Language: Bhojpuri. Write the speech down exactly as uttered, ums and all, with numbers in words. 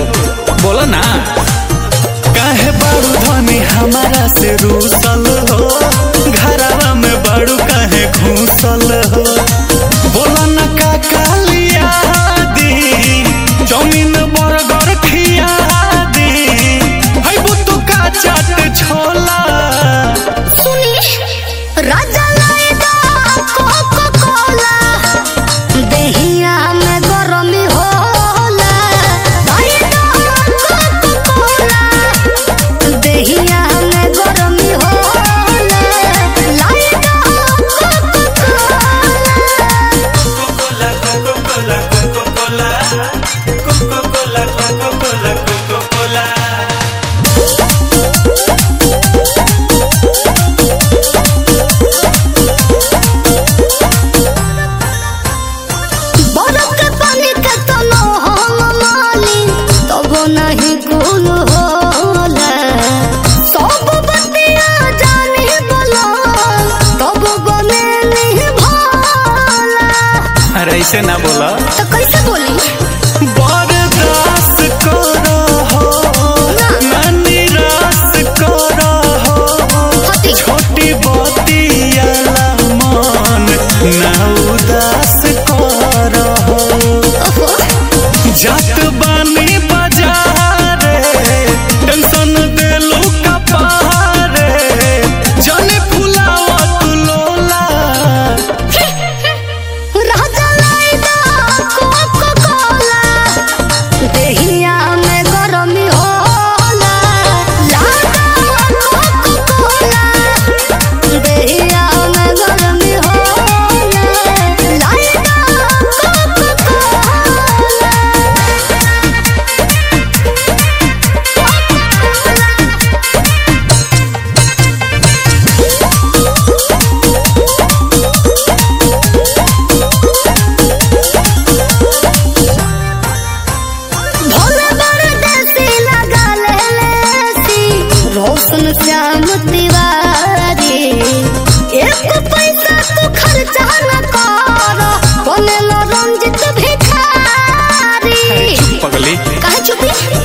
बोलो ना काहे बारू धनी हमारा से रूसल हो, घरवा में बारू काहे घूसल हो। बोला ना का कालिया दी, जमीन बरगर खिया दी, है बुतु का चाट छोला। सुनी राजा लाइदा कोको कोला, देहिया में गरमी होला। लाइदा कोको कोला, देहिया में गरमी होला। लाइदा Coca Cola Coca Cola Coca Cola Coca Cola Coca Cola Coca Cola. बरफ के पानी के तनो हम माली, तब नहीं कुल होला। सब बतिया जानी बोला, तब बने नहीं भोला। अरे ऐसे ना बोला तो कैसे बोली? बर्दाश्त करो हो, ना निराश करो हो। हटी छोटी बतिया मन ना उदास करो हो। ओहो जात बानी बाजारे, टेंशन देलू कपारे, जाने फुलावा तू लोला। राजा लाइदा कोको कोला, देहिया में गरमी होला। लाइदा कोको कोला, देहिया में गरमी होला। लाइदा कोको कोला। भोले बड़े देसी लगा ले लेसी, रोशन श्याम तिवारी। एक पैसा तू खर्चा न कर, बनेलो रंजित भिखारी। पगली काहे चुपी?